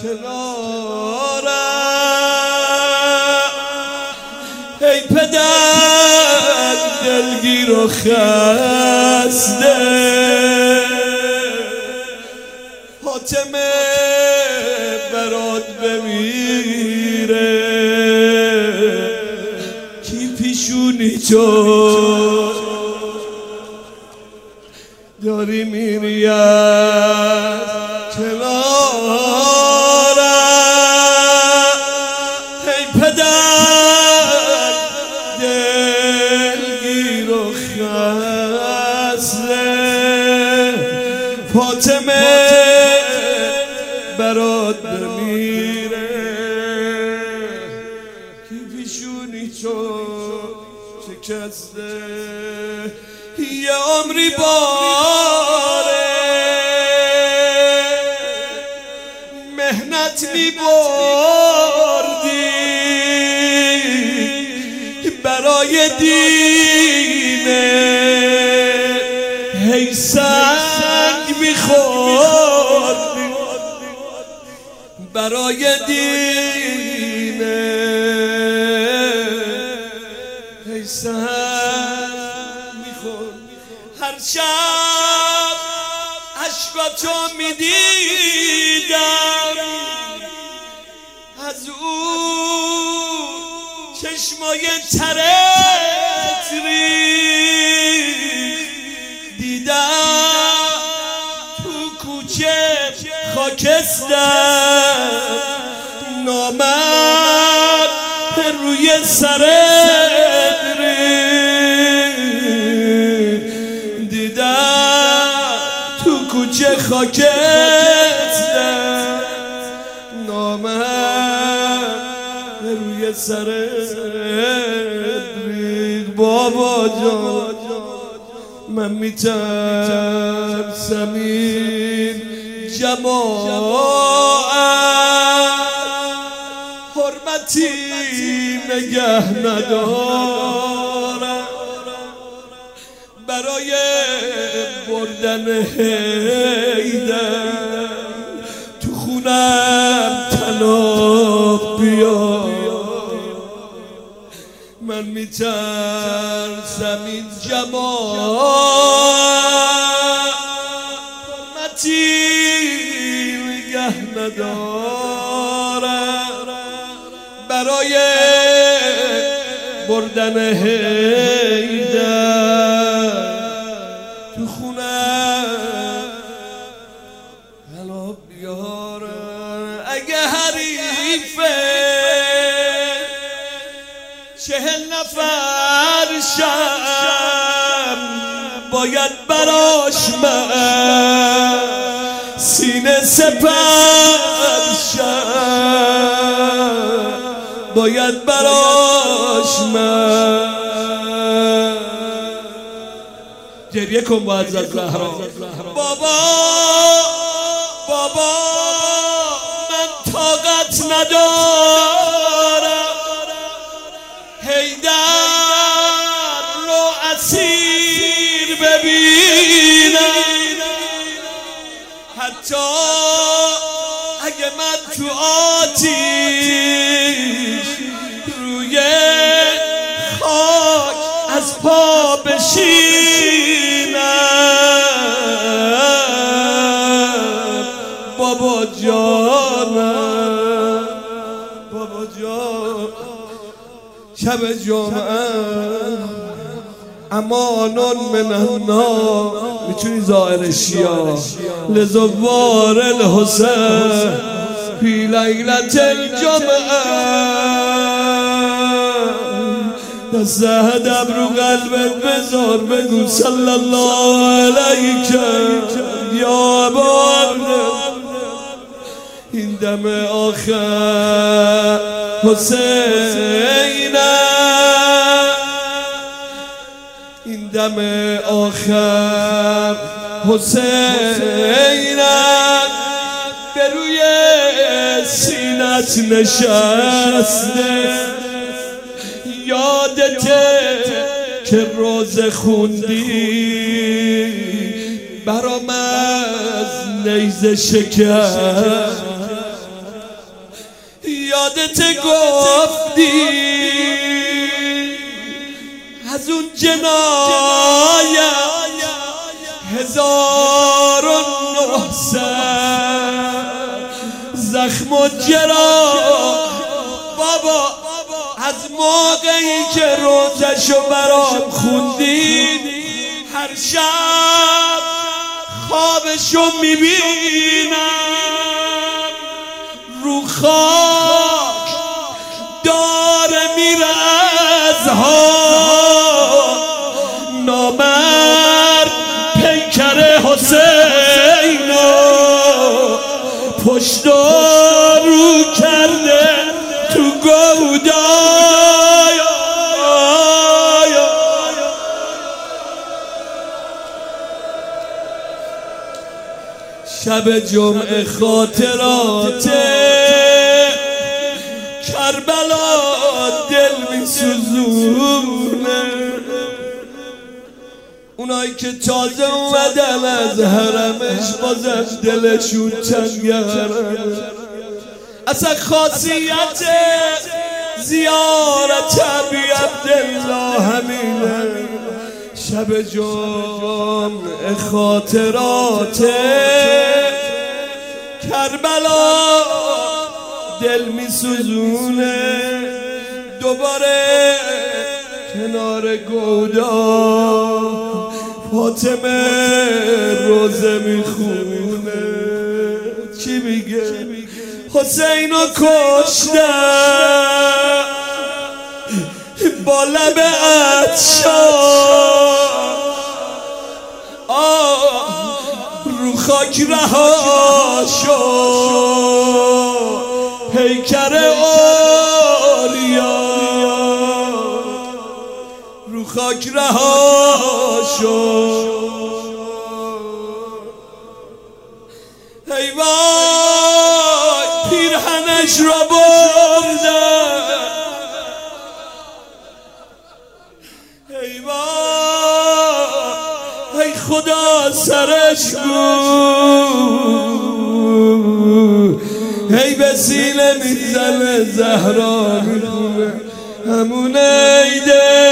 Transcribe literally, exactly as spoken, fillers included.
کنارم ای پدر دلگیر و خسته حاتمه برات بمیره کی پیشونی تو داری میری از کنارم ای پدر دلگیر و خسته فاطمه برات بمیره کی پیشونی تو شکسته یه عمری باره مهنت میبردی برای دینه هی سنگ میخوردی برای دینه هی سنگ میخوردی هر شب عشقاتو میدیدم از او چشمای ترت ریخت دیدم تو کوچه خاکستر نامرد روی سرت ریخت دیدم تو کوچه خاکستر نامرد روی سرت ریخت بابا جان من میترسم این جماعت حرمتی نگه ندارم برای بردن حیدر تو خونم طلاق بیار من میترسم این جماعت حرمتی نگه ندارم برای بردن حیدر تو خونم طلاق بیارم اگه حریفه چهل نفر شم باید براش من سینه سپر شم باید براش من گریه کن با حضرت زهرا بابا بابا من طاقت ندارم حیدر رو اسیر ببینم حتی اگه من تو آتیش روی خاک از پا بشینم بابا جانم بابا جان شب جمعه امانون من النار میتونی ظاهرشی ها لزوار الحسین فی لیلت الجمعه دست ادب رو قلبت بذار بگو صلی الله علیک یا ابا این دم آخر حسین این دم آخر حسین به روی سینت نشسته یادته که روز خوندی برام از نیزه شکر یادت گفتی از اون جنایت هزار و نهصد زخم و جراح بابا از موقعی که روزشو برام خوندین هر شب خوابشو میبینم رو خاک داره میره از ها نامرد پیکر حسینو پشت رو کرده تو گودای شب جمعه خاطرات کربلا دل میسوزونه اونایی که تازه اومدن از حرمش بازم دلشون تنگرم اصلا خاصیت زیارت ابی عبدالله همینه شب جمعه خاطرات کربلا دل میسوزونه دوباره کنار گودا فاطمه روزه میخونه چی میگه حسینو کشتن با لب عطشان رو خاک رها شد پیکر اولیا رو خاک رها شد ای وای پیرهنش را بردن ای وای ای خدا سرش بود ای به سینه میزنه زهرا میخونه همون عیده